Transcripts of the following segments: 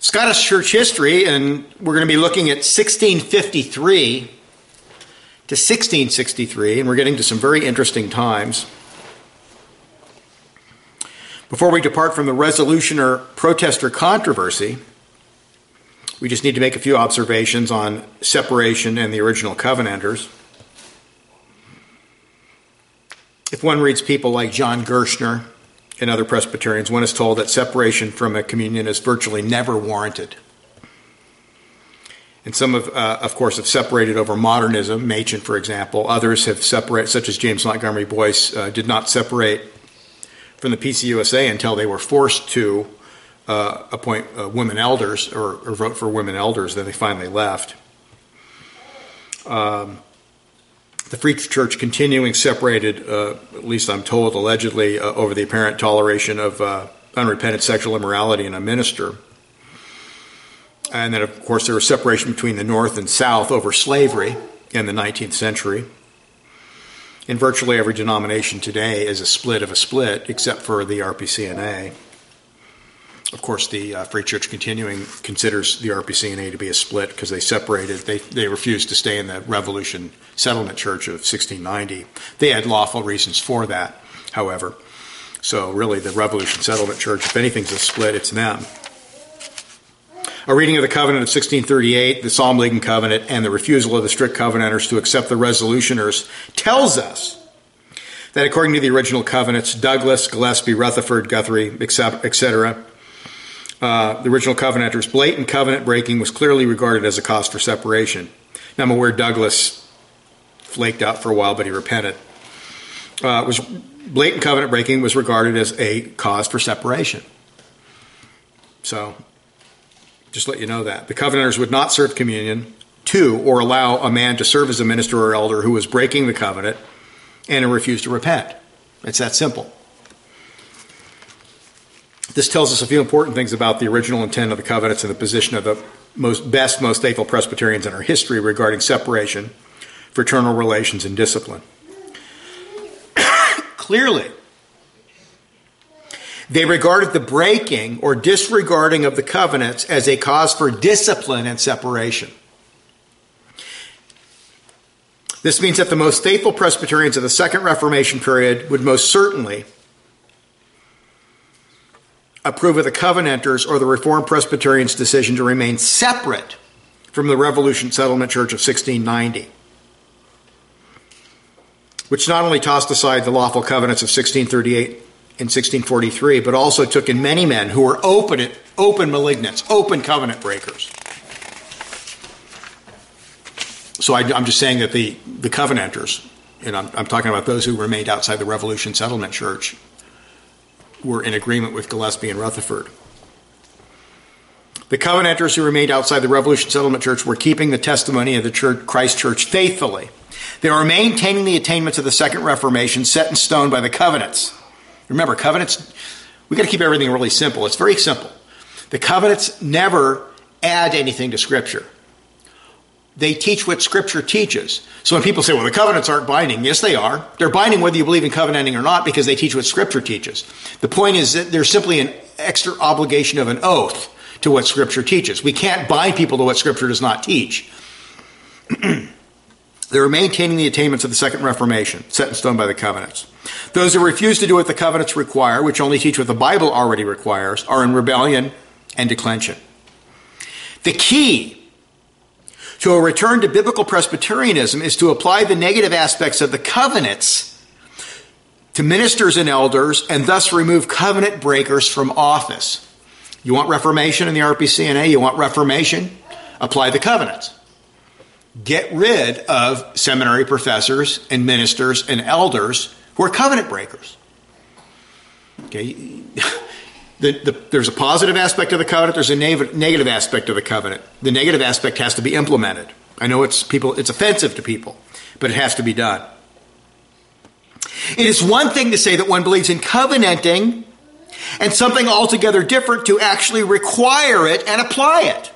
Scottish church history, and we're going to be looking at 1653 to 1663, and we're getting to some very interesting times. Before we depart from the resolution or protester controversy, we just need to make a few observations on separation and the original Covenanters. If one reads people like John Gershner and other Presbyterians, one is told that separation from a communion is virtually never warranted. And some of course, have separated over modernism, Machen, for example. Others have separated, such as James Montgomery Boyce, did not separate from the PCUSA until they were forced to appoint women elders or vote for women elders. Then they finally left. The Free Church continuing separated, at least I'm told, allegedly, over the apparent toleration of unrepentant sexual immorality in a minister. And then, of course, there was separation between the North and South over slavery in the 19th century. In virtually every denomination today is a split of a split, except for the RPCNA. Of course, the Free Church Continuing considers the RPCNA to be a split because they separated. They refused to stay in the Revolution Settlement Church of 1690. They had lawful reasons for that, however. So really, the Revolution Settlement Church, if anything's a split, it's them. A reading of the Covenant of 1638, the Psalm-League Covenant, and the refusal of the strict Covenanters to accept the Resolutioners tells us that according to the original covenants, Douglas, Gillespie, Rutherford, Guthrie, etc., the original Covenanters' blatant covenant breaking was clearly regarded as a cause for separation. Now, I'm aware Douglas flaked out for a while, but he repented. Blatant covenant breaking was regarded as a cause for separation. So, just let you know that. The Covenanters would not serve communion to or allow a man to serve as a minister or elder who was breaking the covenant and refused to repent. It's that simple. This tells us a few important things about the original intent of the covenants and the position of the most faithful Presbyterians in our history regarding separation, fraternal relations, and discipline. Clearly, they regarded the breaking or disregarding of the covenants as a cause for discipline and separation. This means that the most faithful Presbyterians of the Second Reformation period would most certainly approve of the Covenanters or the Reformed Presbyterians' decision to remain separate from the Revolution Settlement Church of 1690, which not only tossed aside the lawful covenants of 1638 and 1643, but also took in many men who were open malignants, open covenant breakers. So I'm just saying that the Covenanters, and I'm talking about those who remained outside the Revolution Settlement Church, were in agreement with Gillespie and Rutherford. The Covenanters who remained outside the Revolution Settlement Church were keeping the testimony of the Christ Church faithfully. They were maintaining the attainments of the Second Reformation set in stone by the covenants. Remember, covenants, we've got to keep everything really simple. It's very simple. The covenants never add anything to Scripture. They teach what Scripture teaches. So when people say, well, the covenants aren't binding, yes, they are. They're binding whether you believe in covenanting or not because they teach what Scripture teaches. The point is that there's simply an extra obligation of an oath to what Scripture teaches. We can't bind people to what Scripture does not teach. They were maintaining the attainments of the Second Reformation, set in stone by the covenants. Those who refuse to do what the covenants require, which only teach what the Bible already requires, are in rebellion and declension. The key to a return to biblical Presbyterianism is to apply the negative aspects of the covenants to ministers and elders and thus remove covenant breakers from office. You want reformation in the RPCNA? You want reformation? Apply the covenants. Get rid of seminary professors and ministers and elders who are covenant breakers. Okay. There's a positive aspect of the covenant. There's a negative aspect of the covenant. The negative aspect has to be implemented. I know it's offensive to people, but it has to be done. It is one thing to say that one believes in covenanting and something altogether different to actually require it and apply it.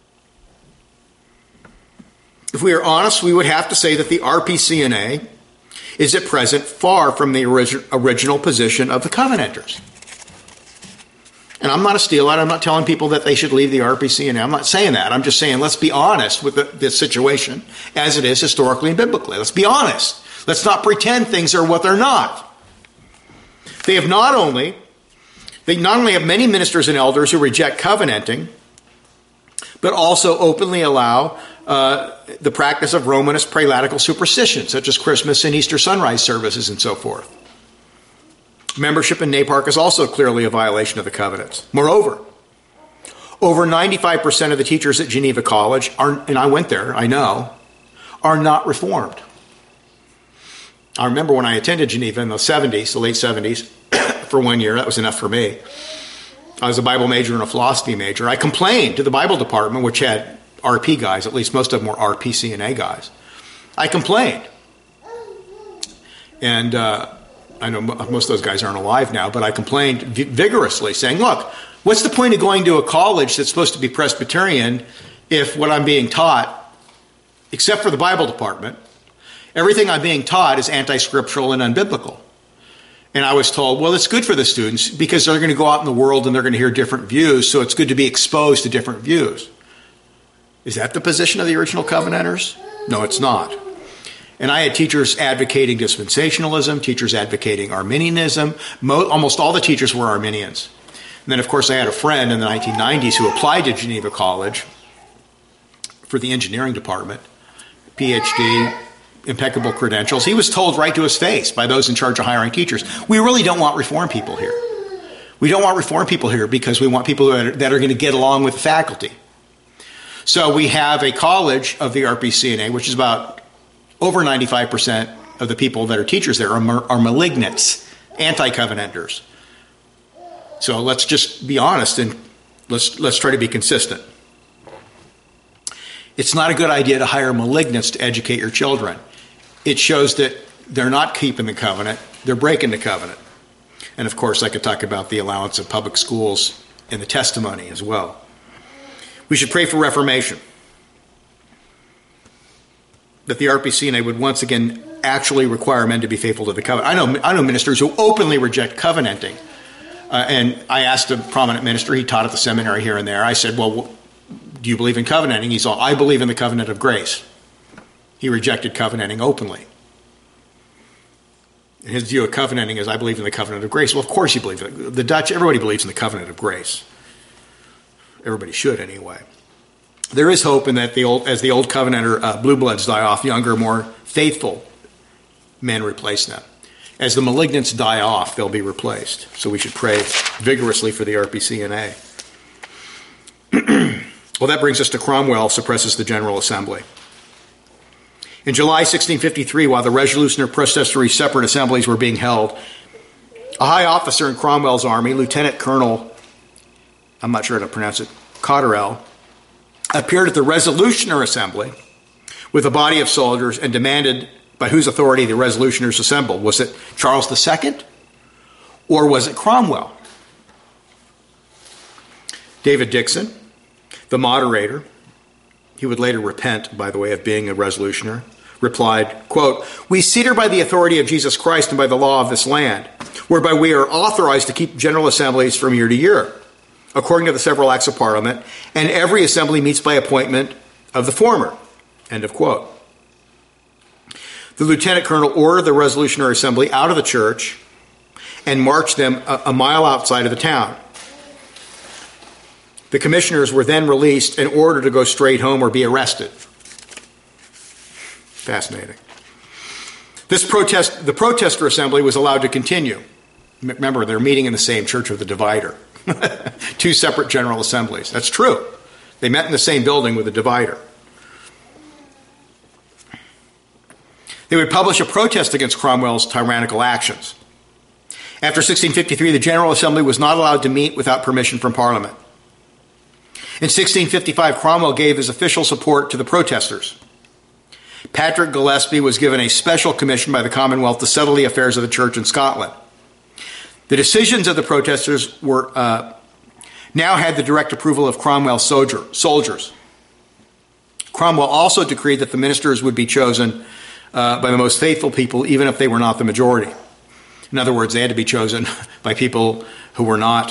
If we are honest, we would have to say that the RPCNA is at present far from the original position of the Covenanters. And I'm not a steelite. I'm not telling people that they should leave the RPCNA. I'm not saying that. I'm just saying let's be honest with this situation as it is historically and biblically. Let's be honest. Let's not pretend things are what they're not. They not only have many ministers and elders who reject covenanting, but also openly allow the practice of Romanist prelatical superstitions, such as Christmas and Easter sunrise services and so forth. Membership in NAPARC is also clearly a violation of the covenants. Moreover, over 95% of the teachers at Geneva College, and I went there, I know, are not Reformed. I remember when I attended Geneva in the 70s, the late 70s, for 1 year. That was enough for me. I was a Bible major and a philosophy major. I complained to the Bible department, which had RP guys, at least most of them were RPCNA guys. I complained. And I know most of those guys aren't alive now, but I complained vigorously, saying, look, what's the point of going to a college that's supposed to be Presbyterian if what I'm being taught, except for the Bible department, everything I'm being taught is anti-scriptural and unbiblical? And I was told, well, it's good for the students because they're going to go out in the world and they're going to hear different views, so it's good to be exposed to different views. Is that the position of the original Covenanters? No, it's not. And I had teachers advocating dispensationalism, teachers advocating Arminianism. Almost all the teachers were Arminians. And then, of course, I had a friend in the 1990s who applied to Geneva College for the engineering department, PhD, impeccable credentials. He was told right to his face by those in charge of hiring teachers, we really don't want Reformed people here. We don't want Reformed people here because we want people that are going to get along with the faculty. So we have a college of the RPCNA, which is about over 95% of the people that are teachers there are malignants, anti-covenanters. So let's just be honest and let's try to be consistent. It's not a good idea to hire malignants to educate your children. It shows that they're not keeping the covenant, they're breaking the covenant. And of course, I could talk about the allowance of public schools in the testimony as well. We should pray for reformation, that the RPCNA would once again actually require men to be faithful to the covenant. I know ministers who openly reject covenanting. And I asked a prominent minister, he taught at the seminary here and there. I said, well, do you believe in covenanting? He said, I believe in the covenant of grace. He rejected covenanting openly. And his view of covenanting is, I believe in the covenant of grace. Well, of course you believe it. The Dutch, everybody believes in the covenant of grace. Everybody should anyway. There is hope in that as the old covenanter blue bloods die off, younger, more faithful men replace them. As the malignants die off, they'll be replaced. So we should pray vigorously for the RPCNA. Well, that brings us to Cromwell suppresses the General Assembly. In July 1653, while the Resolutioner Protestatory separate assemblies were being held, a high officer in Cromwell's army, Lieutenant Colonel, I'm not sure how to pronounce it, Cotterell, appeared at the Resolutioner Assembly with a body of soldiers and demanded by whose authority the Resolutioners assembled. Was it Charles II or was it Cromwell? David Dixon, the moderator, he would later repent, by the way, of being a Resolutioner, replied, quote, "We sit here by the authority of Jesus Christ and by the law of this land, whereby we are authorized to keep general assemblies from year to year, according to the several acts of Parliament, and every assembly meets by appointment of the former." End of quote. The lieutenant colonel ordered the Resolutionary Assembly out of the church and marched them a mile outside of the town. The commissioners were then released and ordered to go straight home or be arrested. Fascinating. The protester assembly was allowed to continue. Remember, they're meeting in the same church of the divider. Two separate general assemblies. That's true. They met in the same building with a divider. They would publish a protest against Cromwell's tyrannical actions. After 1653, the General Assembly was not allowed to meet without permission from Parliament. In 1655, Cromwell gave his official support to the protesters. Patrick Gillespie was given a special commission by the Commonwealth to settle the affairs of the church in Scotland. The decisions of the protesters were now had the direct approval of Cromwell's soldiers. Cromwell also decreed that the ministers would be chosen by the most faithful people, even if they were not the majority. In other words, they had to be chosen by people who were not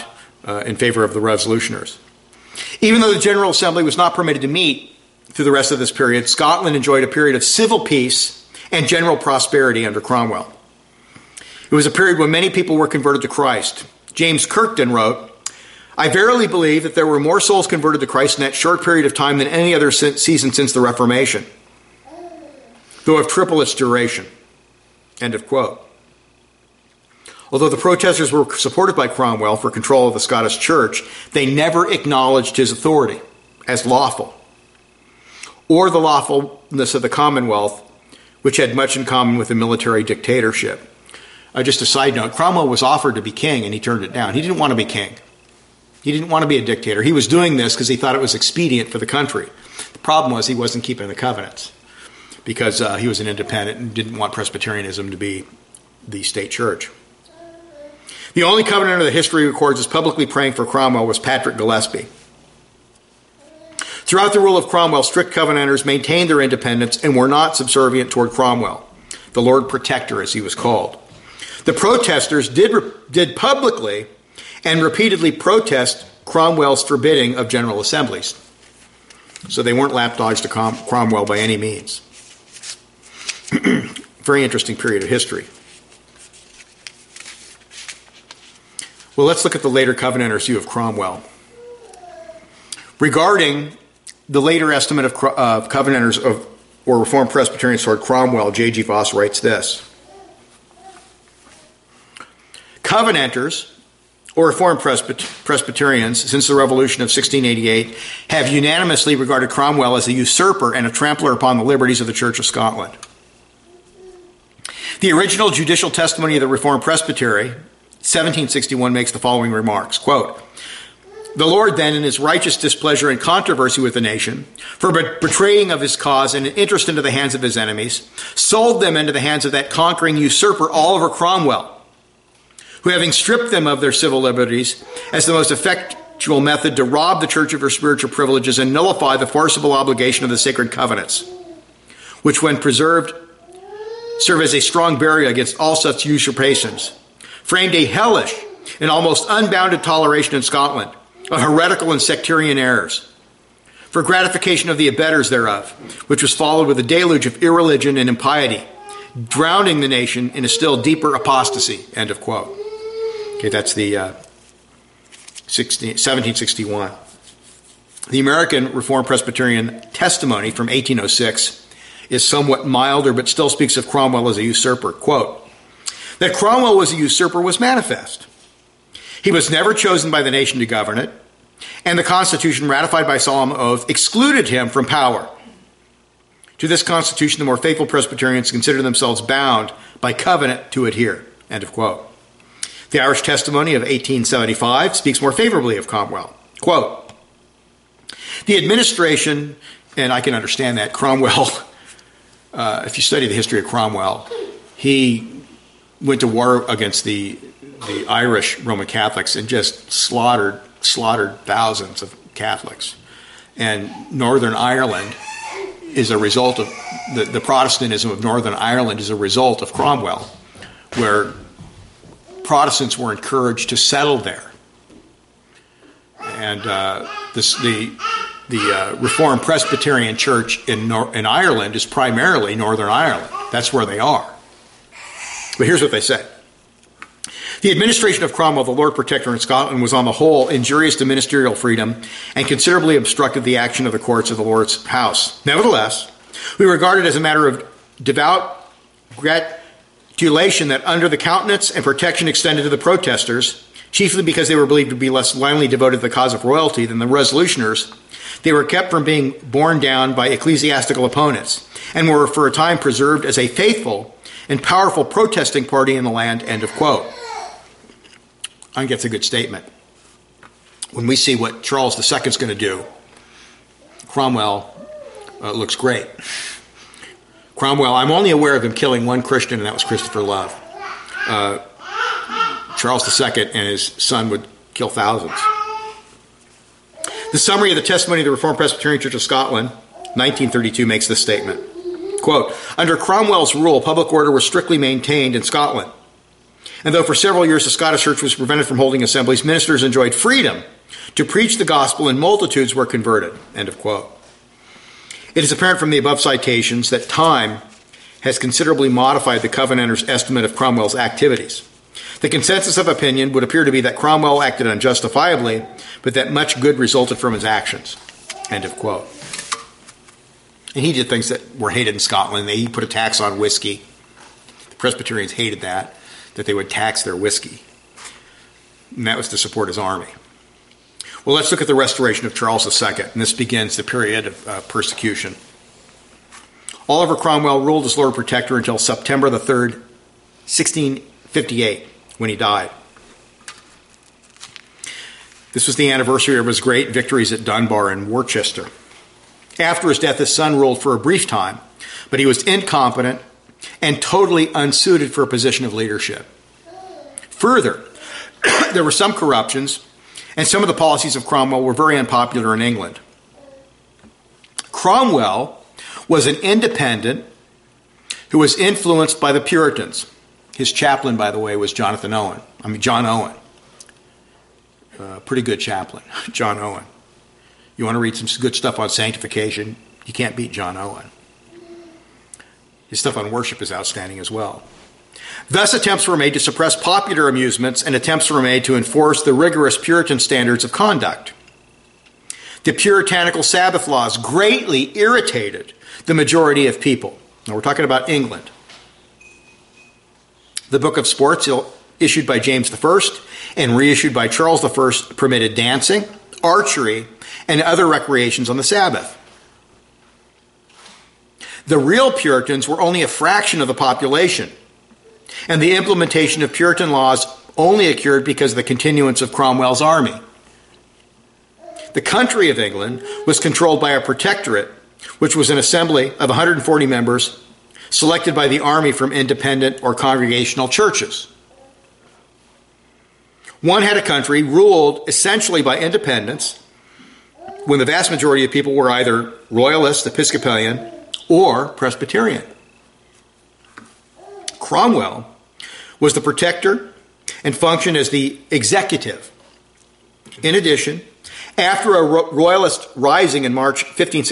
in favor of the Resolutioners. Even though the General Assembly was not permitted to meet through the rest of this period, Scotland enjoyed a period of civil peace and general prosperity under Cromwell. It was a period when many people were converted to Christ. James Kirkton wrote, "I verily believe that there were more souls converted to Christ in that short period of time than any other season since the Reformation, though of triple its duration." End of quote. Although the protesters were supported by Cromwell for control of the Scottish Church, they never acknowledged his authority as lawful, or the lawfulness of the Commonwealth, which had much in common with a military dictatorship. Just a side note, Cromwell was offered to be king and he turned it down. He didn't want to be king. He didn't want to be a dictator. He was doing this because he thought it was expedient for the country. The problem was he wasn't keeping the covenants because he was an independent and didn't want Presbyterianism to be the state church. The only covenanter that history records as publicly praying for Cromwell was Patrick Gillespie. Throughout the rule of Cromwell, strict covenanters maintained their independence and were not subservient toward Cromwell, the Lord Protector as he was called. The protesters did publicly and repeatedly protest Cromwell's forbidding of general assemblies. So they weren't lapdogs to Cromwell by any means. Very interesting period of history. Well, let's look at the later Covenanters' view of Cromwell. Regarding the later estimate of Covenanters or Reformed Presbyterians toward Cromwell, J.G. Voss writes this: Covenanters, or Reformed Presbyterians, since the Revolution of 1688, have unanimously regarded Cromwell as a usurper and a trampler upon the liberties of the Church of Scotland. The original judicial testimony of the Reformed Presbytery, 1761, makes the following remarks, quote, "The Lord then, in his righteous displeasure and controversy with the nation, for betraying of his cause and an interest into the hands of his enemies, sold them into the hands of that conquering usurper Oliver Cromwell, who, having stripped them of their civil liberties as the most effectual method to rob the church of her spiritual privileges and nullify the forcible obligation of the sacred covenants, which when preserved serve as a strong barrier against all such usurpations, framed a hellish and almost unbounded toleration in Scotland of heretical and sectarian errors, for gratification of the abettors thereof, which was followed with a deluge of irreligion and impiety, drowning the nation in a still deeper apostasy." End of quote. Okay, that's the 1761. The American Reformed Presbyterian testimony from 1806 is somewhat milder, but still speaks of Cromwell as a usurper. Quote, "That Cromwell was a usurper was manifest. He was never chosen by the nation to govern it, and the Constitution ratified by solemn oath excluded him from power. To this Constitution, the more faithful Presbyterians consider themselves bound by covenant to adhere." End of quote. The Irish testimony of 1875 speaks more favorably of Cromwell. Quote, "The administration," and I can understand that, Cromwell, if you study the history of Cromwell, he went to war against the Irish Roman Catholics and just slaughtered thousands of Catholics. And Northern Ireland is a result of, the Protestantism of Northern Ireland is a result of Cromwell, where Protestants were encouraged to settle there. And the Reformed Presbyterian Church in Ireland is primarily Northern Ireland. That's where they are. But here's what they say. "The administration of Cromwell, the Lord Protector in Scotland, was on the whole injurious to ministerial freedom and considerably obstructed the action of the courts of the Lord's house. Nevertheless, we regard it as a matter of devout gratulation that under the countenance and protection extended to the protesters, chiefly because they were believed to be less blindly devoted to the cause of royalty than the Resolutioners, they were kept from being borne down by ecclesiastical opponents, and were for a time preserved as a faithful and powerful protesting party in the land." End of quote. I think that's a good statement. When we see what Charles II is going to do, Cromwell looks great. Cromwell, I'm only aware of him killing one Christian, and that was Christopher Love. Charles II and his son would kill thousands. The summary of the testimony of the Reformed Presbyterian Church of Scotland, 1932, makes this statement. Quote, "Under Cromwell's rule, public order was strictly maintained in Scotland, And though for several years the Scottish Church was prevented from holding assemblies, ministers enjoyed freedom to preach the gospel and multitudes were converted. End of quote. It is apparent from the above citations that time has considerably modified the Covenanters' estimate of Cromwell's activities. The consensus of opinion would appear to be that Cromwell acted unjustifiably, but that much good resulted from his actions. End of quote. And he did things that were hated in Scotland. He put a tax on whiskey. The Presbyterians hated that they would tax their whiskey. And that was to support his army. Well, let's look at the restoration of Charles II, and this begins the period of persecution. Oliver Cromwell ruled as Lord Protector until September the 3rd, 1658, when he died. This was the anniversary of his great victories at Dunbar and Worcester. After his death, his son ruled for a brief time, but he was incompetent and totally unsuited for a position of leadership. Further, there were some corruptions, and some of the policies of Cromwell were very unpopular in England. Cromwell was an independent who was influenced by the Puritans. His chaplain, by the way, was John Owen. Pretty good chaplain, John Owen. You want to read some good stuff on sanctification, you can't beat John Owen. His stuff on worship is outstanding as well. Thus, attempts were made to suppress popular amusements, and attempts were made to enforce the rigorous Puritan standards of conduct. The puritanical Sabbath laws greatly irritated the majority of people. Now, we're talking about England. The Book of Sports, issued by James I and reissued by Charles I, permitted dancing, archery, and other recreations on the Sabbath. The real Puritans were only a fraction of the population, and the implementation of Puritan laws only occurred because of the continuance of Cromwell's army. The country of England was controlled by a protectorate, which was an assembly of 140 members selected by the army from independent or congregational churches. One had a country ruled essentially by independents, when the vast majority of people were either Royalist, Episcopalian, or Presbyterian. Cromwell was the protector and functioned as the executive. In addition, after a Royalist rising in March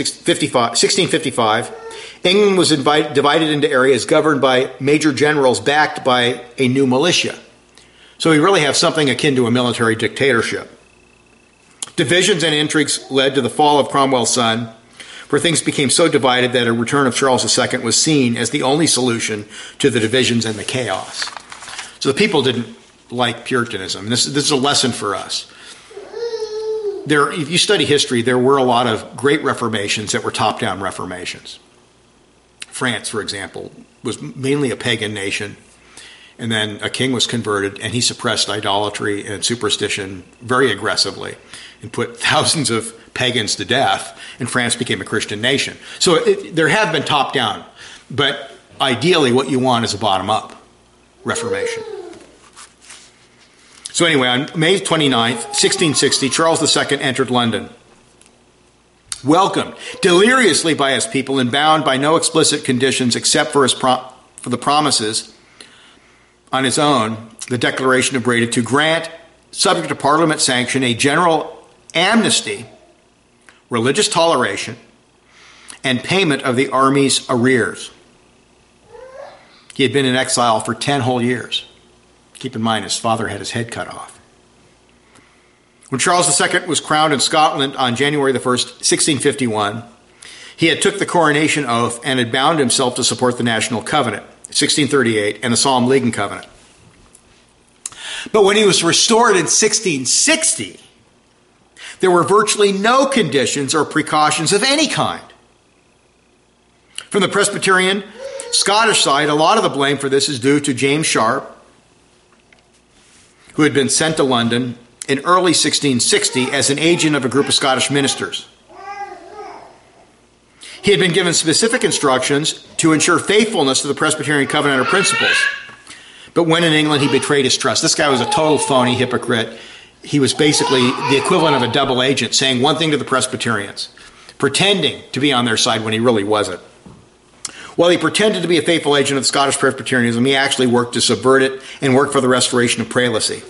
1655, England was divided into areas governed by major generals backed by a new militia. So we really have something akin to a military dictatorship. Divisions and intrigues led to the fall of Cromwell's son, where things became so divided that a return of Charles II was seen as the only solution to the divisions and the chaos. So the people didn't like Puritanism. This is a lesson for us. If you study history, there were a lot of great reformations that were top-down reformations. France, for example, was mainly a pagan nation, and then a king was converted, and he suppressed idolatry and superstition very aggressively and put thousands of pagans to death, and France became a Christian nation. So there have been top-down, but ideally what you want is a bottom-up reformation. So anyway, on May 29th, 1660, Charles II entered London. Welcomed deliriously by his people and bound by no explicit conditions except for the promises on his own, the Declaration of Breda, to grant, subject to Parliament sanction, a general amnesty, religious toleration, and payment of the army's arrears. He had been in exile for 10 whole years. Keep in mind, his father had his head cut off. When Charles II was crowned in Scotland on January the 1st, 1651, he had took the coronation oath and had bound himself to support the National Covenant, 1638, and the Solemn League and Covenant. But when he was restored in 1660, there were virtually no conditions or precautions of any kind. From the Presbyterian Scottish side, a lot of the blame for this is due to James Sharp, who had been sent to London in early 1660 as an agent of a group of Scottish ministers. He had been given specific instructions to ensure faithfulness to the Presbyterian Covenanter principles. But when in England, he betrayed his trust. This guy was a total phony hypocrite. He was basically the equivalent of a double agent, saying one thing to the Presbyterians, pretending to be on their side when he really wasn't. While he pretended to be a faithful agent of Scottish Presbyterianism, he actually worked to subvert it and work for the restoration of prelacy.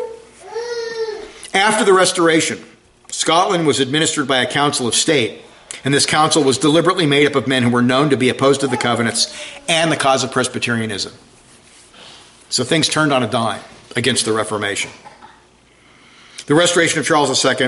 After the Restoration, Scotland was administered by a council of state, and this council was deliberately made up of men who were known to be opposed to the covenants and the cause of Presbyterianism. So things turned on a dime against the Reformation. The Restoration of Charles II,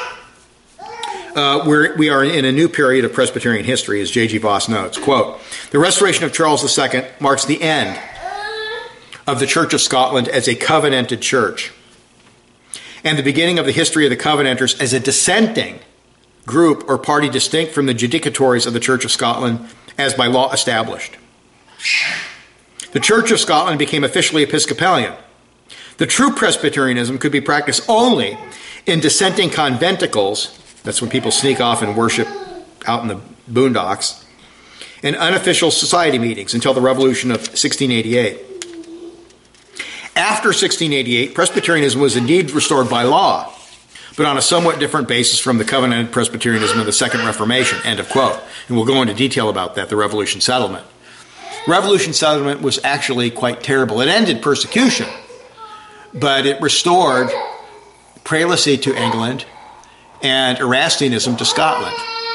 we are in a new period of Presbyterian history, as J.G. Voss notes. Quote, "The Restoration of Charles II marks the end of the Church of Scotland as a covenanted church, and the beginning of the history of the Covenanters as a dissenting group or party distinct from the judicatories of the Church of Scotland as by law established. The Church of Scotland became officially Episcopalian. The true Presbyterianism could be practiced only in dissenting conventicles," that's when people sneak off and worship out in the boondocks, "and unofficial society meetings until the Revolution of 1688. After 1688, Presbyterianism was indeed restored by law, but on a somewhat different basis from the covenanted Presbyterianism of the Second Reformation," end of quote. And we'll go into detail about that, the Revolution Settlement. Revolution Settlement was actually quite terrible. It ended persecution, but it restored prelacy to England and Erastianism to Scotland.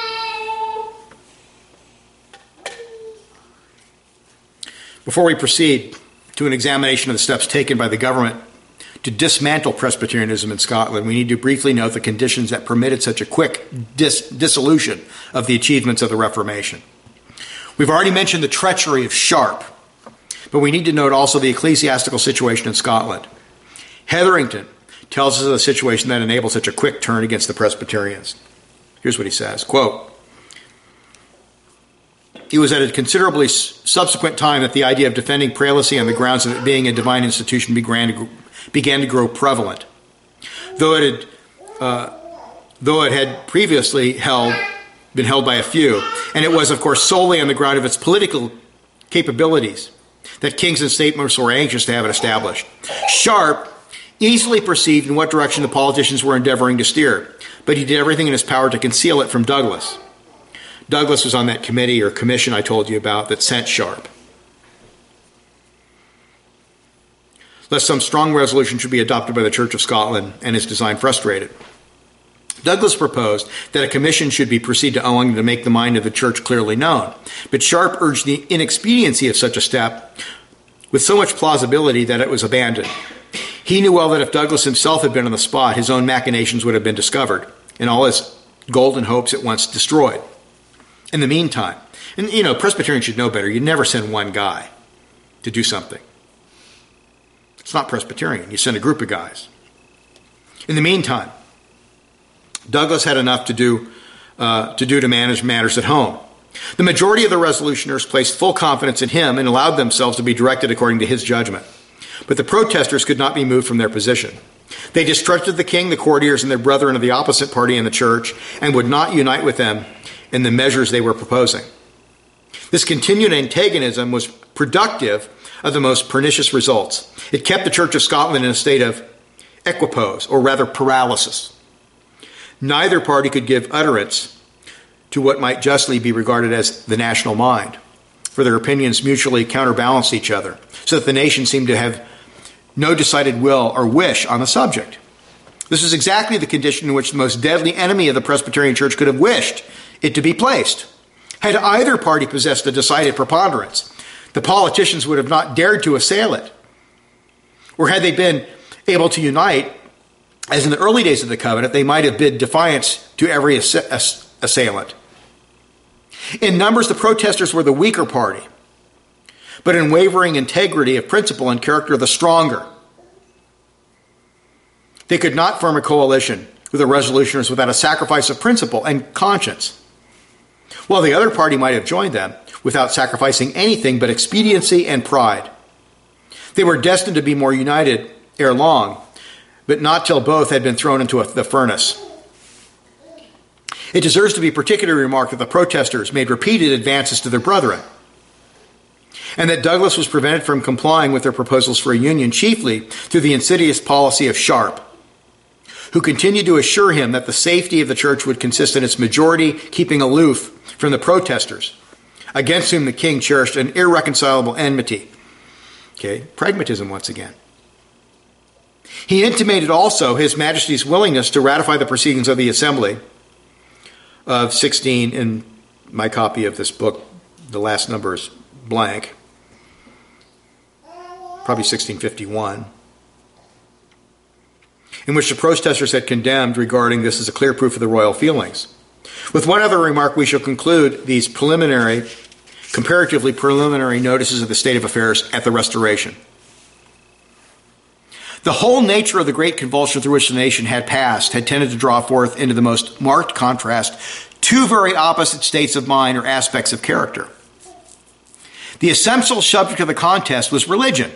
Before we proceed to an examination of the steps taken by the government to dismantle Presbyterianism in Scotland, we need to briefly note the conditions that permitted such a quick dissolution of the achievements of the Reformation. We've already mentioned the treachery of Sharp, but we need to note also the ecclesiastical situation in Scotland. Hetherington tells us of the situation that enabled such a quick turn against the Presbyterians. Here's what he says, quote, "It was at a considerably subsequent time that the idea of defending prelacy on the grounds of it being a divine institution began to grow prevalent. Though it had previously been held by a few, and it was, of course, solely on the ground of its political capabilities that kings and statesmen were anxious to have it established. Sharp easily perceived in what direction the politicians were endeavoring to steer, but he did everything in his power to conceal it from Douglas. Douglas was on that committee or commission I told you about that sent Sharp. Lest some strong resolution should be adopted by the Church of Scotland and its design frustrated. Douglas proposed that a commission should be proceed to Owen to make the mind of the church clearly known, but Sharp urged the inexpediency of such a step with so much plausibility that it was abandoned. He knew well that if Douglas himself had been on the spot, his own machinations would have been discovered, and all his golden hopes at once destroyed. In the meantime, and Presbyterians should know better, you never send one guy to do something. It's not Presbyterian. You send a group of guys. In the meantime, Douglas had enough to do to manage matters at home. The majority of the resolutioners placed full confidence in him and allowed themselves to be directed according to his judgment. But the protesters could not be moved from their position. They distrusted the king, the courtiers, and their brethren of the opposite party in the church, and would not unite with them in the measures they were proposing. This continued antagonism was productive of the most pernicious results. It kept the Church of Scotland in a state of equipoise, or rather paralysis. Neither party could give utterance to what might justly be regarded as the national mind, for their opinions mutually counterbalanced each other, so that the nation seemed to have no decided will or wish on the subject. This is exactly the condition in which the most deadly enemy of the Presbyterian Church could have wished it to be placed. Had either party possessed a decided preponderance, the politicians would have not dared to assail it. Or had they been able to unite, as in the early days of the covenant, they might have bid defiance to every assailant. In numbers, the protesters were the weaker party, but in wavering integrity of principle and character, the stronger. They could not form a coalition with the resolutioners without a sacrifice of principle and conscience, while the other party might have joined them without sacrificing anything but expediency and pride. They were destined to be more united ere long, but not till both had been thrown into the furnace. It deserves to be particularly remarked that the protesters made repeated advances to their brethren, and that Douglas was prevented from complying with their proposals for a union chiefly through the insidious policy of Sharp, who continued to assure him that the safety of the church would consist in its majority keeping aloof from the protesters, against whom the king cherished an irreconcilable enmity. Okay, pragmatism once again. He intimated also His Majesty's willingness to ratify the proceedings of the Assembly of 16, in my copy of this book, the last number is blank, probably 1651, in which the protesters had condemned regarding this as a clear proof of the royal feelings. With one other remark, we shall conclude these comparatively preliminary notices of the state of affairs at the Restoration. The whole nature of the great convulsion through which the nation had passed had tended to draw forth into the most marked contrast two very opposite states of mind or aspects of character. The essential subject of the contest was religion.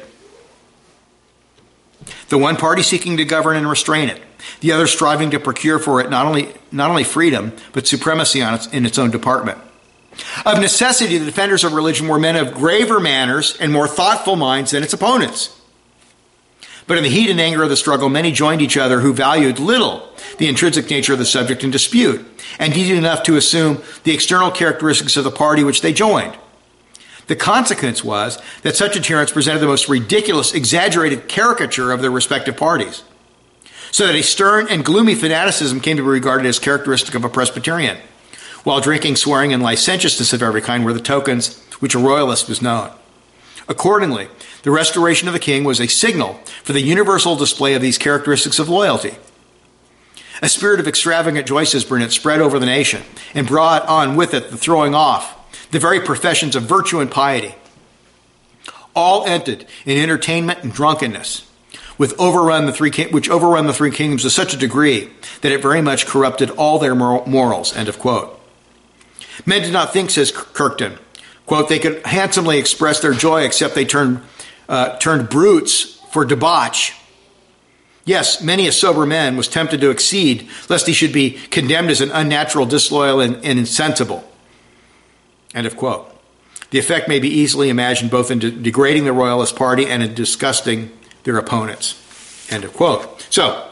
The one party seeking to govern and restrain it, the other striving to procure for it not only freedom, but supremacy in its own department. Of necessity, the defenders of religion were men of graver manners and more thoughtful minds than its opponents. But in the heat and anger of the struggle, many joined each other who valued little the intrinsic nature of the subject in dispute, and needed enough to assume the external characteristics of the party which they joined. The consequence was that such adherents presented the most ridiculous, exaggerated caricature of their respective parties, so that a stern and gloomy fanaticism came to be regarded as characteristic of a Presbyterian, while drinking, swearing, and licentiousness of every kind were the tokens which a royalist was known. Accordingly, the restoration of the king was a signal for the universal display of these characteristics of loyalty. A spirit of extravagant joy, says Burnet, spread over the nation and brought on with it the throwing off the very professions of virtue and piety. All ended in entertainment and drunkenness, which overrun the three kingdoms to such a degree that it very much corrupted all their morals. End of quote. Men did not think, says Kirkton, quote, they could handsomely express their joy except they turned brutes for debauch. Yes, many a sober man was tempted to exceed, lest he should be condemned as an unnatural, disloyal, and insensible. End of quote. The effect may be easily imagined both in degrading the royalist party and in disgusting their opponents. End of quote. So,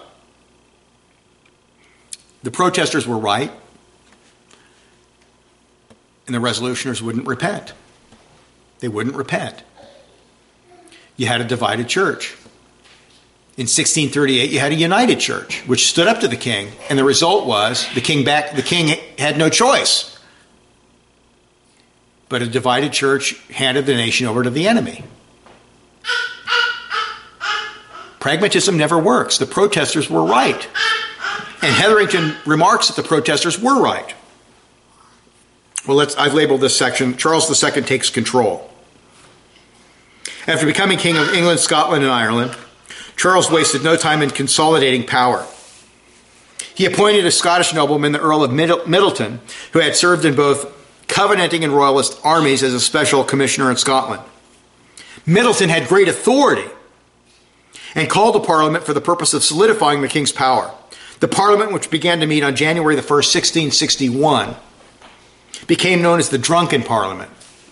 the protesters were right, and the resolutioners wouldn't repent. They wouldn't repent. You had a divided church. In 1638, you had a united church, which stood up to the king, and the result was the king had no choice. But a divided church handed the nation over to the enemy. Pragmatism never works. The protesters were right. And Hetherington remarks that the protesters were right. Well, I've labeled this section, Charles II takes control. After becoming king of England, Scotland, and Ireland, Charles wasted no time in consolidating power. He appointed a Scottish nobleman, the Earl of Middleton, who had served in both Covenanting and Royalist armies as a special commissioner in Scotland. Middleton had great authority and called a parliament for the purpose of solidifying the king's power. The parliament, which began to meet on January the 1st, 1661, became known as the Drunken Parliament.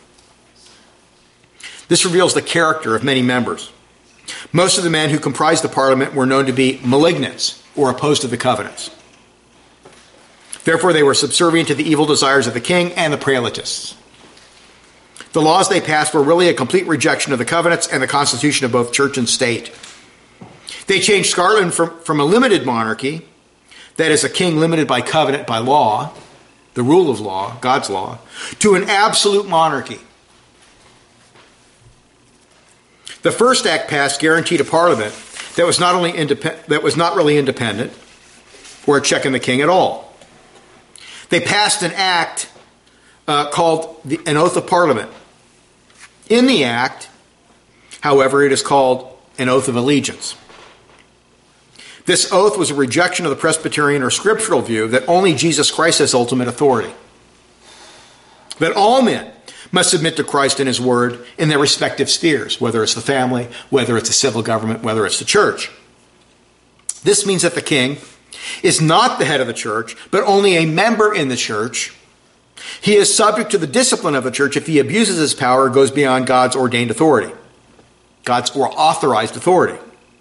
This reveals the character of many members. Most of the men who comprised the parliament were known to be malignants or opposed to the covenants. Therefore, they were subservient to the evil desires of the king and the Prelatists. The laws they passed were really a complete rejection of the covenants and the constitution of both church and state. They changed Scotland from a limited monarchy, that is, a king limited by covenant, by law, the rule of law, God's law, to an absolute monarchy. The First Act passed guaranteed a parliament that was not really independent or a check on the king at all. They passed an act called an Oath of Parliament. In the act, however, it is called an Oath of Allegiance. This oath was a rejection of the Presbyterian or scriptural view that only Jesus Christ has ultimate authority. That all men must submit to Christ and his word in their respective spheres, whether it's the family, whether it's the civil government, whether it's the church. This means that the king is not the head of the church, but only a member in the church. He is subject to the discipline of the church if he abuses his power or goes beyond God's ordained authority, God's authorized authority.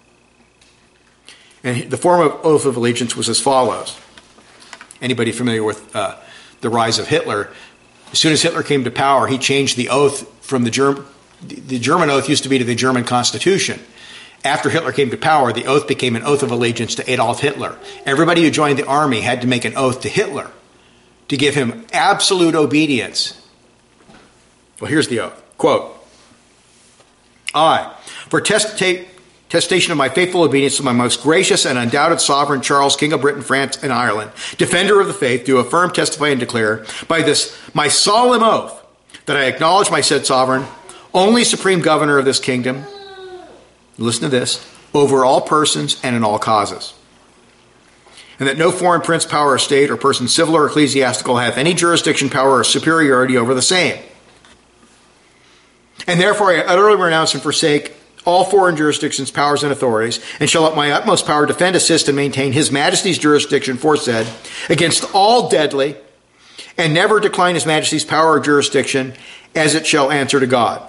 And the form of oath of allegiance was as follows. Anybody familiar with the rise of Hitler As soon as Hitler came to power, he changed the oath from the German oath used to be to the German Constitution. After Hitler came to power, the oath became an oath of allegiance to Adolf Hitler. Everybody who joined the army had to make an oath to Hitler to give him absolute obedience. Well, here's the oath. Quote, I, for testation of my faithful obedience to my most gracious and undoubted sovereign Charles, King of Britain, France, and Ireland, defender of the faith, do affirm, testify, and declare by this my solemn oath that I acknowledge my said sovereign, only supreme governor of this kingdom, listen to this, over all persons and in all causes. And that no foreign prince, power, or state, or person civil or ecclesiastical hath any jurisdiction, power, or superiority over the same. And therefore I utterly renounce and forsake all foreign jurisdictions, powers, and authorities, and shall at my utmost power defend, assist, and maintain His Majesty's jurisdiction foresaid against all deadly, and never decline His Majesty's power or jurisdiction as it shall answer to God.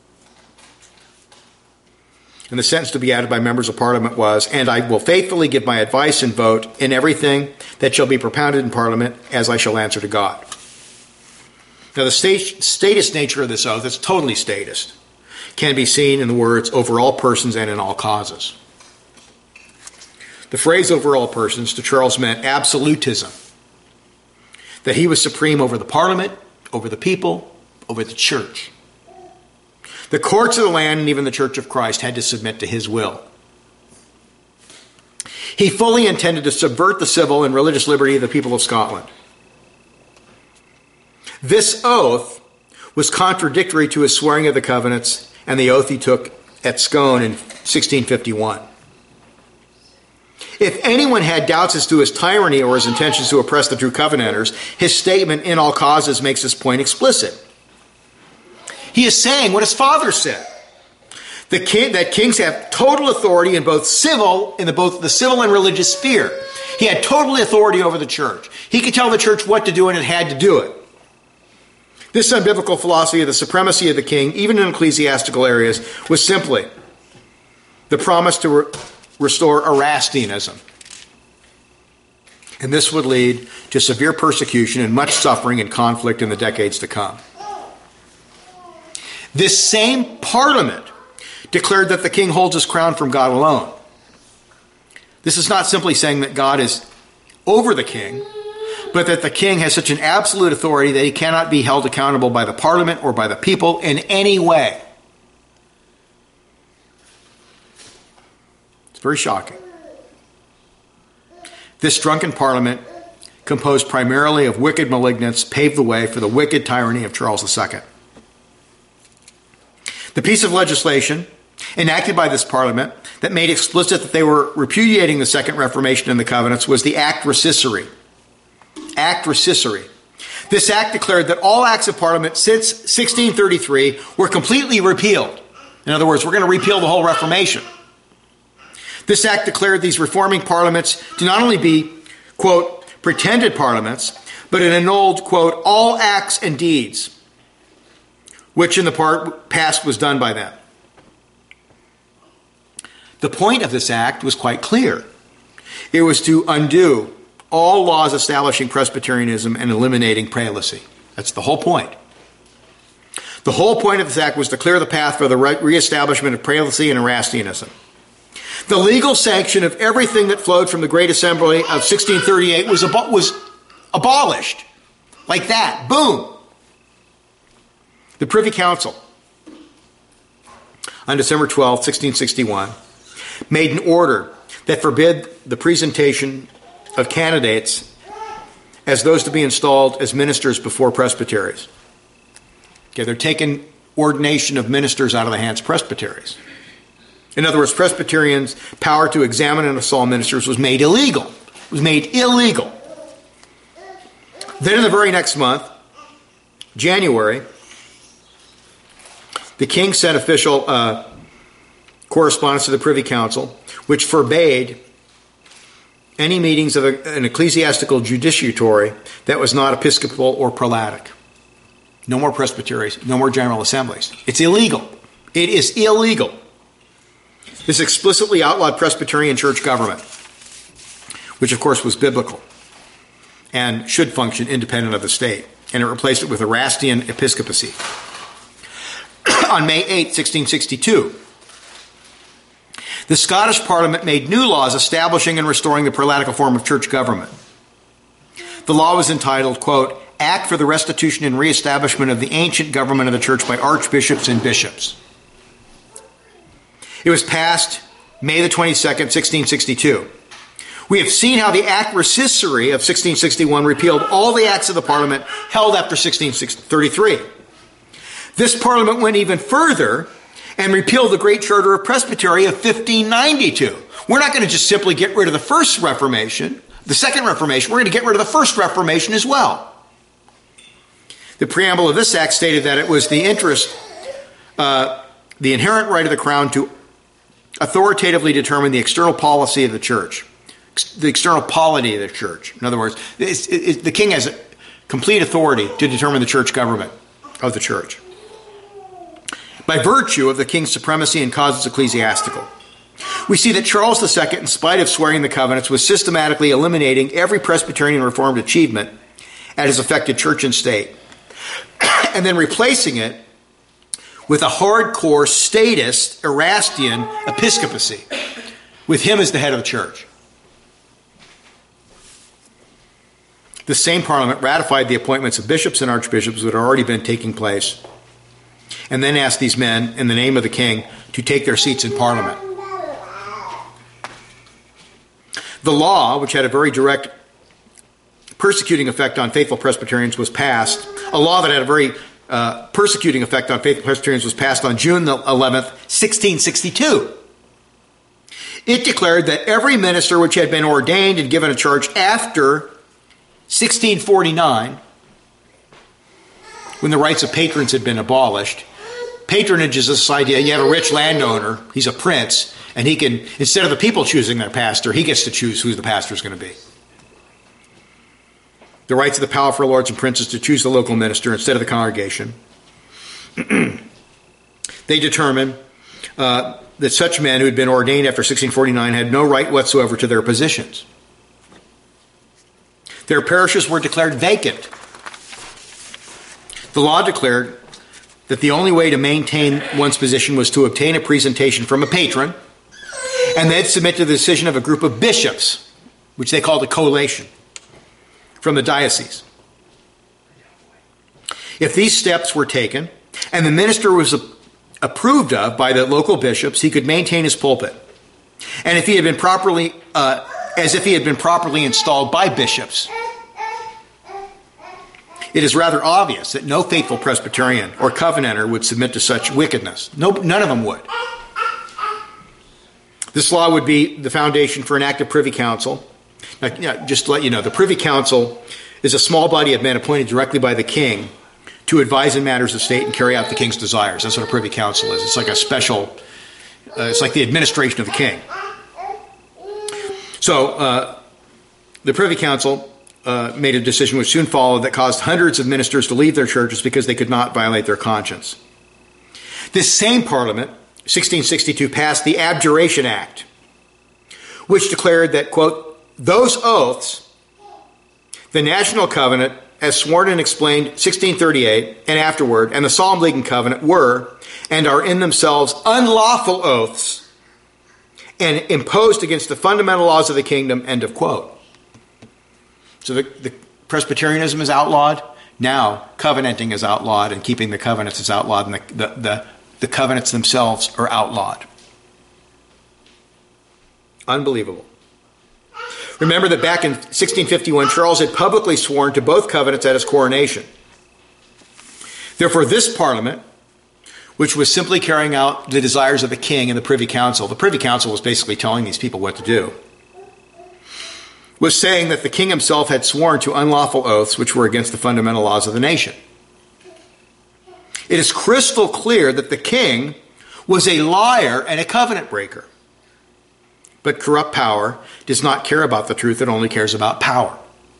And the sentence to be added by members of Parliament was, and I will faithfully give my advice and vote in everything that shall be propounded in Parliament as I shall answer to God. Now the statist nature of this oath, it's totally statist, can be seen in the words over all persons and in all causes. The phrase over all persons to Charles meant absolutism, that he was supreme over the Parliament, over the people, over the church. The courts of the land and even the Church of Christ had to submit to his will. He fully intended to subvert the civil and religious liberty of the people of Scotland. This oath was contradictory to his swearing of the covenants and the oath he took at Scone in 1651. If anyone had doubts as to his tyranny or his intentions to oppress the true covenanters, his statement in all causes makes this point explicit. He is saying what his father said, that kings have total authority in both the civil and religious sphere. He had total authority over the church. He could tell the church what to do, and it had to do it. This unbiblical philosophy of the supremacy of the king, even in ecclesiastical areas, was simply the promise to restore Erastianism. And this would lead to severe persecution and much suffering and conflict in the decades to come. This same Parliament declared that the king holds his crown from God alone. This is not simply saying that God is over the king, but that the king has such an absolute authority that he cannot be held accountable by the Parliament or by the people in any way. It's very shocking. This drunken Parliament, composed primarily of wicked malignants, paved the way for the wicked tyranny of Charles II. The piece of legislation enacted by this Parliament that made explicit that they were repudiating the Second Reformation and the Covenants was the Act Recissory. Act Recissory. This act declared that all acts of Parliament since 1633 were completely repealed. In other words, we're going to repeal the whole Reformation. This act declared these reforming parliaments to not only be, quote, pretended parliaments, but it annulled, quote, all acts and deeds which in the past was done by them. The point of this act was quite clear. It was to undo all laws establishing Presbyterianism and eliminating prelacy. That's the whole point. The whole point of this act was to clear the path for the reestablishment of prelacy and Erastianism. The legal sanction of everything that flowed from the Great Assembly of 1638 was abolished. Like that. Boom. The Privy Council, on December 12, 1661, made an order that forbid the presentation of candidates as those to be installed as ministers before presbyteries. Okay, they're taking ordination of ministers out of the hands of presbyteries. In other words, Presbyterians' power to examine and install ministers was made illegal. It was made illegal. Then in the very next month, January, the king sent official correspondence to the Privy Council, which forbade any meetings of an ecclesiastical judiciatory that was not episcopal or prelatic. No more presbyteries, no more general assemblies. It's illegal. It is illegal. This explicitly outlawed Presbyterian church government, which of course was biblical. and should function independent of the state, and it replaced it with Erastian episcopacy. On May 8, 1662, the Scottish Parliament made new laws establishing and restoring the prelatical form of church government. The law was entitled, quote, Act for the Restitution and Reestablishment of the Ancient Government of the Church by Archbishops and Bishops. It was passed May the 22nd, 1662. We have seen how the Act Recissory of 1661 repealed all the acts of the Parliament held after 1633. This Parliament went even further and repealed the Great Charter of Presbytery of 1592. We're not going to just simply get rid of the First Reformation, the Second Reformation. We're going to get rid of the First Reformation as well. The preamble of this act stated that it was the inherent right of the Crown to authoritatively determine the external policy of the Church, the external polity of the Church. In other words, the king has complete authority to determine the church government of the Church by virtue of the king's supremacy and causes ecclesiastical. We see that Charles II, in spite of swearing the covenants, was systematically eliminating every Presbyterian Reformed achievement at his affected church and state, and then replacing it with a hardcore statist Erastian episcopacy, with him as the head of the church. The same Parliament ratified the appointments of bishops and archbishops that had already been taking place, and then asked these men, in the name of the king, to take their seats in Parliament. The law, which had a very direct persecuting effect on faithful Presbyterians, was passed. A law that had a very persecuting effect on faithful Presbyterians was passed on June 11th, 1662. It declared that every minister which had been ordained and given a charge after 1649, when the rights of patrons had been abolished. Patronage is this idea, you have a rich landowner, he's a prince, and he can, instead of the people choosing their pastor, he gets to choose who the pastor is going to be. The rights of the powerful lords and princes to choose the local minister instead of the congregation. They determined that such men who had been ordained after 1649 had no right whatsoever to their positions. Their parishes were declared vacant. The law declared that the only way to maintain one's position was to obtain a presentation from a patron and then submit to the decision of a group of bishops, which they called a collation, from the diocese. If these steps were taken and the minister was approved of by the local bishops, he could maintain his pulpit. And if he had been properly, as if he had been properly installed by bishops. It is rather obvious that no faithful Presbyterian or Covenanter would submit to such wickedness. None of them would. This law would be the foundation for an active Privy Council. Now, just to let you know, the Privy Council is a small body of men appointed directly by the king to advise in matters of state and carry out the king's desires. That's what a Privy Council is. It's like a special, it's like the administration of the king. So the Privy Council made a decision which soon followed that caused hundreds of ministers to leave their churches because they could not violate their conscience. This same Parliament, 1662, passed the Abjuration Act, which declared that, quote, those oaths, the National Covenant, as sworn and explained 1638 and afterward, and the Solemn League and Covenant were and are in themselves unlawful oaths and imposed against the fundamental laws of the kingdom, end of quote. So the Presbyterianism is outlawed. Now covenanting is outlawed, and keeping the covenants is outlawed, and the covenants themselves are outlawed. Unbelievable. Remember that back in 1651, Charles had publicly sworn to both covenants at his coronation. Therefore, this Parliament, which was simply carrying out the desires of the king and the Privy Council was basically telling these people what to do, was saying that the king himself had sworn to unlawful oaths which were against the fundamental laws of the nation. It is crystal clear that the king was a liar and a covenant breaker. But corrupt power does not care about the truth, it only cares about power.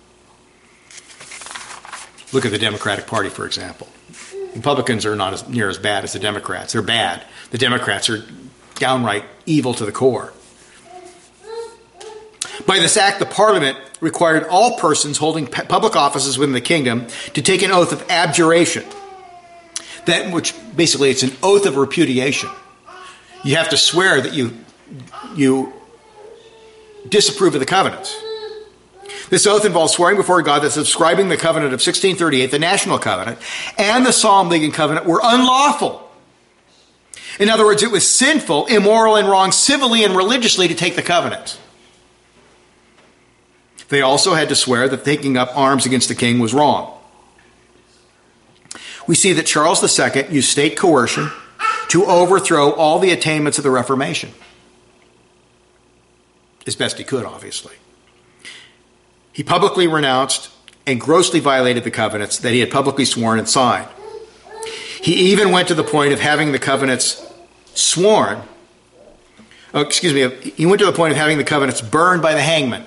Look at the Democratic Party, for example. Republicans are not near as bad as the Democrats. They're bad. The Democrats are downright evil to the core. By this act, the Parliament required all persons holding public offices within the kingdom to take an oath of abjuration. That which basically it's an oath of repudiation. You have to swear that you disapprove of the covenants. This oath involves swearing before God that subscribing the covenant of 1638, the National Covenant, and the Psalm League and Covenant were unlawful. In other words, it was sinful, immoral, and wrong civilly and religiously to take the covenant. They also had to swear that taking up arms against the king was wrong. We see that Charles II used state coercion to overthrow all the attainments of the Reformation. As best he could, obviously. He publicly renounced and grossly violated the covenants that he had publicly sworn and signed. He even went to the point of having the covenants he went to the point of having the covenants burned by the hangman.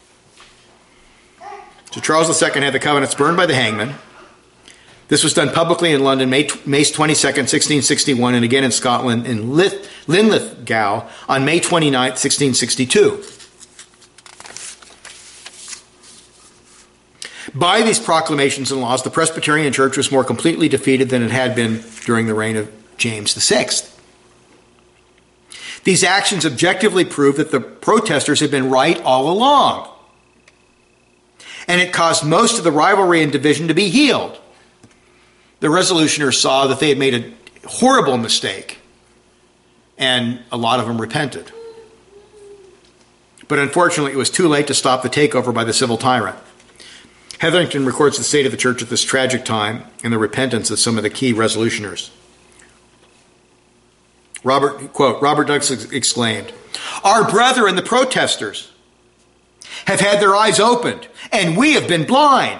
So Charles II had the covenants burned by the hangman. This was done publicly in London, May 22nd, 1661, and again in Scotland in Linlithgow on May 29th, 1662. By these proclamations and laws, the Presbyterian Church was more completely defeated than it had been during the reign of James VI. These actions objectively prove that the protesters had been right all along. And it caused most of the rivalry and division to be healed. The resolutioners saw that they had made a horrible mistake, and a lot of them repented. But unfortunately, it was too late to stop the takeover by the civil tyrant. Hetherington records the state of the church at this tragic time and the repentance of some of the key resolutioners. Robert Douglas exclaimed, "Our brethren, the protesters, have had their eyes opened, and we have been blind."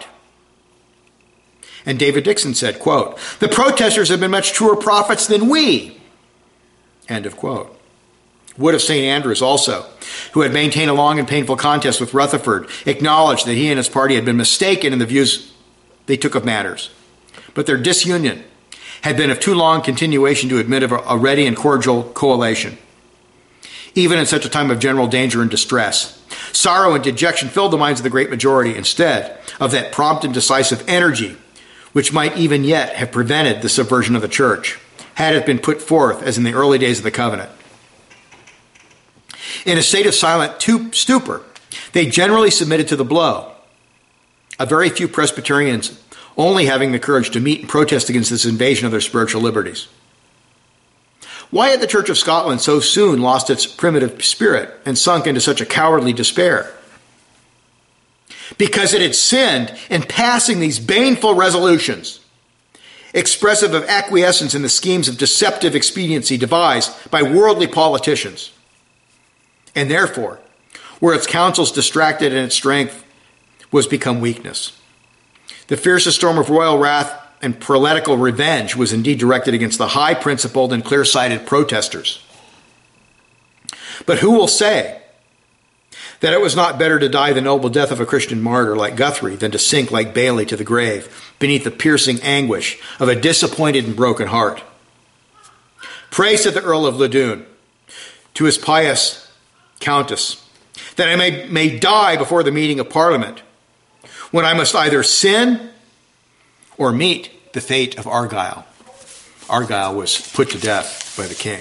And David Dixon said, quote, "The protesters have been much truer prophets than we." End of quote. Wood of St. Andrews also, who had maintained a long and painful contest with Rutherford, acknowledged that he and his party had been mistaken in the views they took of matters. But their disunion had been of too long continuation to admit of a ready and cordial coalition. Even in such a time of general danger and distress, sorrow and dejection filled the minds of the great majority instead of that prompt and decisive energy which might even yet have prevented the subversion of the church, had it been put forth as in the early days of the covenant. In a state of silent stupor, they generally submitted to the blow. A very few Presbyterians only having the courage to meet and protest against this invasion of their spiritual liberties. Why had the Church of Scotland so soon lost its primitive spirit and sunk into such a cowardly despair? Because it had sinned in passing these baneful resolutions, expressive of acquiescence in the schemes of deceptive expediency devised by worldly politicians. And therefore, were its counsels distracted and its strength was become weakness. The fiercest storm of royal wrath and prelatical revenge was indeed directed against the high-principled and clear-sighted protesters. But who will say that it was not better to die the noble death of a Christian martyr like Guthrie than to sink like Bailey to the grave beneath the piercing anguish of a disappointed and broken heart? Pray, said the Earl of Loudoun to his pious Countess, that I may die before the meeting of Parliament, when I must either sin or meet the fate of Argyle. Argyle was put to death by the king.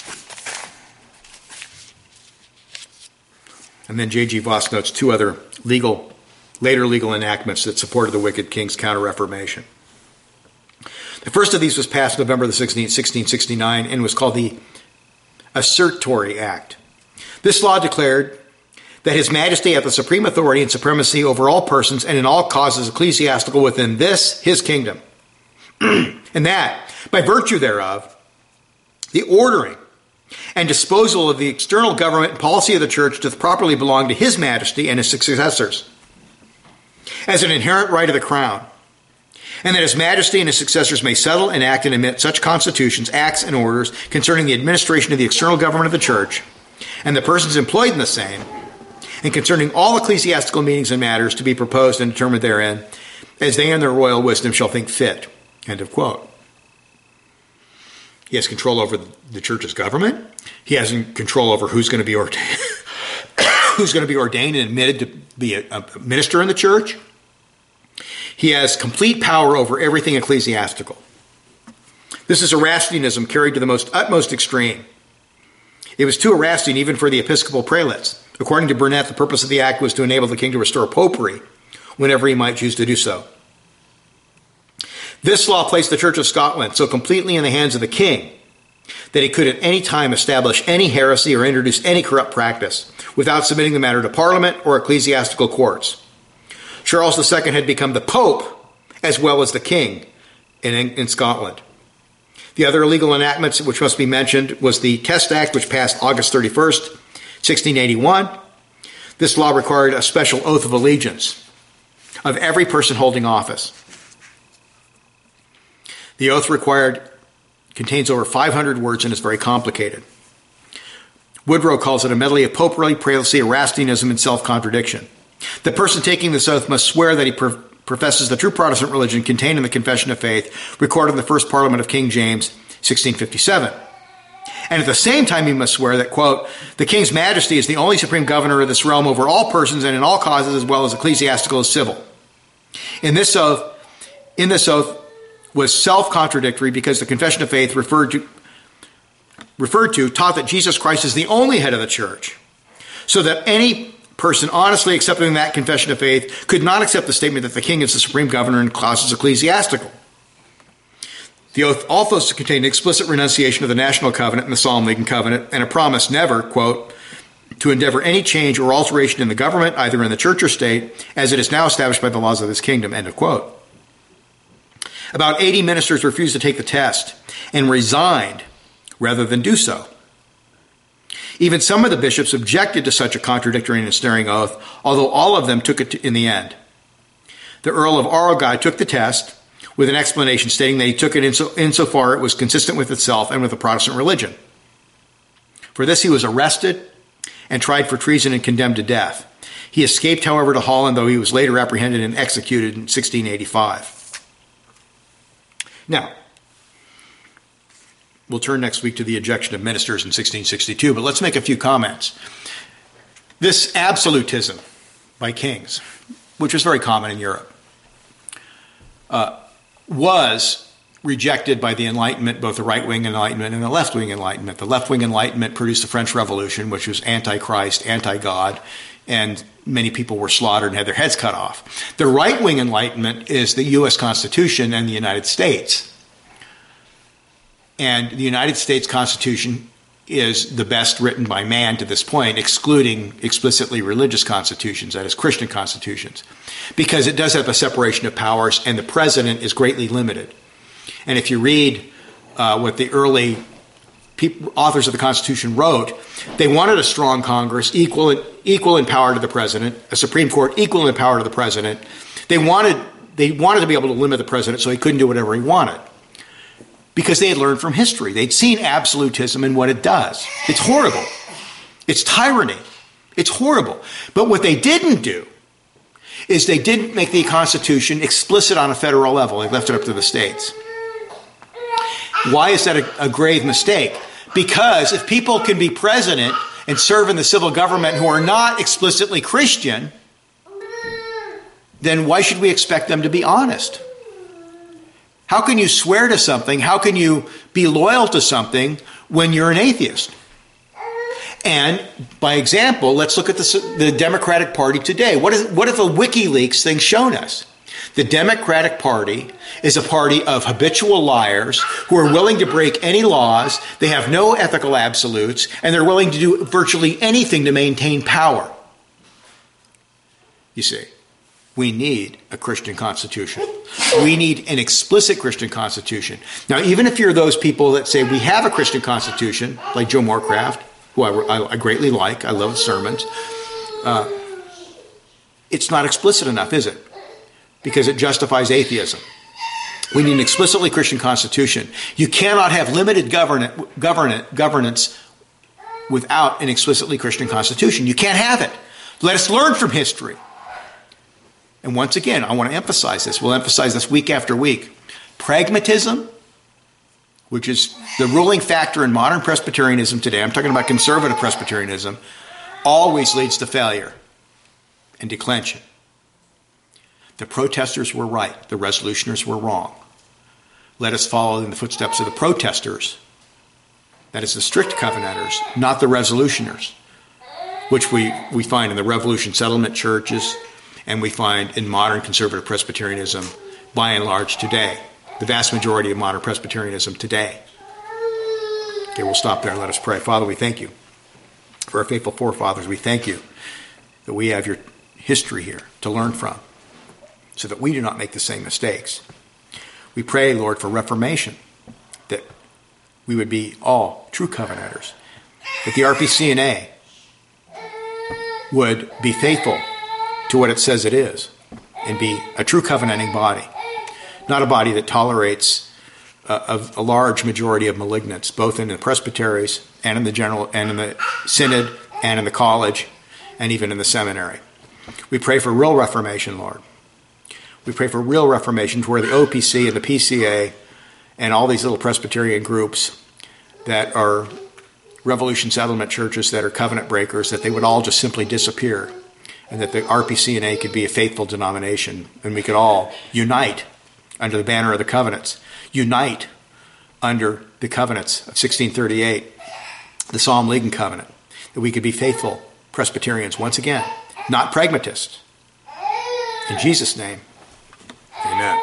And then J.G. Voss notes two other later legal enactments that supported the wicked king's counter-reformation. The first of these was passed November the 16th, 1669, and was called the Assertory Act. This law declared that His Majesty had the supreme authority and supremacy over all persons and in all causes ecclesiastical within this, his kingdom. And that, by virtue thereof, the ordering and disposal of the external government and policy of the church doth properly belong to His Majesty and his successors, as an inherent right of the crown, and that His Majesty and his successors may settle, enact, and emit such constitutions, acts, and orders concerning the administration of the external government of the church, and the persons employed in the same, and concerning all ecclesiastical meetings and matters to be proposed and determined therein, as they in their royal wisdom shall think fit. End of quote. He has control over the church's government. He has control over who's going to be ordained. who's going to be ordained and admitted to be a minister in the church. He has complete power over everything ecclesiastical. This is Erastianism carried to the utmost extreme. It was too Erastian even for the episcopal prelates. According to Burnet, the purpose of the act was to enable the king to restore popery whenever he might choose to do so. This law placed the Church of Scotland so completely in the hands of the king that he could at any time establish any heresy or introduce any corrupt practice without submitting the matter to Parliament or ecclesiastical courts. Charles II had become the Pope as well as the king in Scotland. The other illegal enactments which must be mentioned was the Test Act, which passed August 31st, 1681. This law required a special oath of allegiance of every person holding office. The oath contains over 500 words and is very complicated. Woodrow calls it a medley of popery, prelacy, Erastianism, and self-contradiction. The person taking this oath must swear that he professes the true Protestant religion contained in the Confession of Faith, recorded in the First Parliament of King James, 1657. And at the same time, he must swear that, quote, the King's Majesty is the only supreme governor of this realm over all persons and in all causes as well as ecclesiastical as civil. In this oath was self-contradictory because the Confession of Faith referred to taught that Jesus Christ is the only head of the church, so that any person honestly accepting that confession of faith could not accept the statement that the king is the supreme governor and causes ecclesiastical. The oath also contained explicit renunciation of the National Covenant and the Solemn League and Covenant, and a promise never, quote, to endeavor any change or alteration in the government, either in the church or state, as it is now established by the laws of this kingdom, end of quote. About 80 ministers refused to take the test and resigned rather than do so. Even some of the bishops objected to such a contradictory and ensnaring oath, although all of them took it in the end. The Earl of Argyll took the test with an explanation stating that he took it insofar it was consistent with itself and with the Protestant religion. For this he was arrested and tried for treason and condemned to death. He escaped, however, to Holland, though he was later apprehended and executed in 1685. Now, we'll turn next week to the ejection of ministers in 1662, but let's make a few comments. This absolutism by kings, which was very common in Europe, was rejected by the Enlightenment, both the right-wing Enlightenment and the left-wing Enlightenment. The left-wing Enlightenment produced the French Revolution, which was anti-Christ, anti-God, and many people were slaughtered and had their heads cut off. The right-wing Enlightenment is the U.S. Constitution and the United States. And the United States Constitution is the best written by man to this point, excluding explicitly religious constitutions, that is, Christian constitutions, because it does have a separation of powers, and the president is greatly limited. And if you read what the early authors of the Constitution wrote, they wanted a strong Congress, equal in power to the president, a Supreme Court equal in power to the president. They wanted to be able to limit the president so he couldn't do whatever he wanted, because they had learned from history. They'd seen absolutism and what it does. It's horrible. It's tyranny. It's horrible. But what they didn't do is they didn't make the Constitution explicit on a federal level. They left it up to the states. Why is that a grave mistake? Because if people can be president and serve in the civil government who are not explicitly Christian, then why should we expect them to be honest? How can you swear to something? How can you be loyal to something when you're an atheist? And by example, let's look at the Democratic Party today. What have the WikiLeaks thing shown us? The Democratic Party is a party of habitual liars who are willing to break any laws. They have no ethical absolutes, and they're willing to do virtually anything to maintain power. You see, we need a Christian constitution. We need an explicit Christian constitution. Now, even if you're those people that say we have a Christian constitution, like Joe Morecraft, who I greatly like, I love his sermons, it's not explicit enough, is it? Because it justifies atheism. We need an explicitly Christian constitution. You cannot have limited governance without an explicitly Christian constitution. You can't have it. Let us learn from history. And once again, I want to emphasize this. We'll emphasize this week after week. Pragmatism, which is the ruling factor in modern Presbyterianism today, I'm talking about conservative Presbyterianism, always leads to failure and declension. The protesters were right. The resolutioners were wrong. Let us follow in the footsteps of the protesters, that is the strict covenanters, not the resolutioners, which we find in the Revolution Settlement churches and we find in modern conservative Presbyterianism by and large today. The vast majority of modern Presbyterianism today. Okay, we'll stop there and let us pray. Father, we thank you for our faithful forefathers. We thank you that we have your history here to learn from so that we do not make the same mistakes. We pray, Lord, for reformation, that we would be all true covenanters, that the RPCNA would be faithful to what it says it is and be a true covenanting body, not a body that tolerates a large majority of malignants, both in the presbyteries and in the general and in the synod and in the college and even in the seminary. We pray for real reformation, Lord. We pray for real reformation to where the OPC and the PCA and all these little Presbyterian groups that are Revolution Settlement churches that are covenant breakers, that they would all just simply disappear, and that the RPCNA could be a faithful denomination, and we could all unite under the banner of the covenants, unite under the covenants of 1638, the Psalm-Ligon covenant, that we could be faithful Presbyterians once again, not pragmatists. In Jesus' name, amen.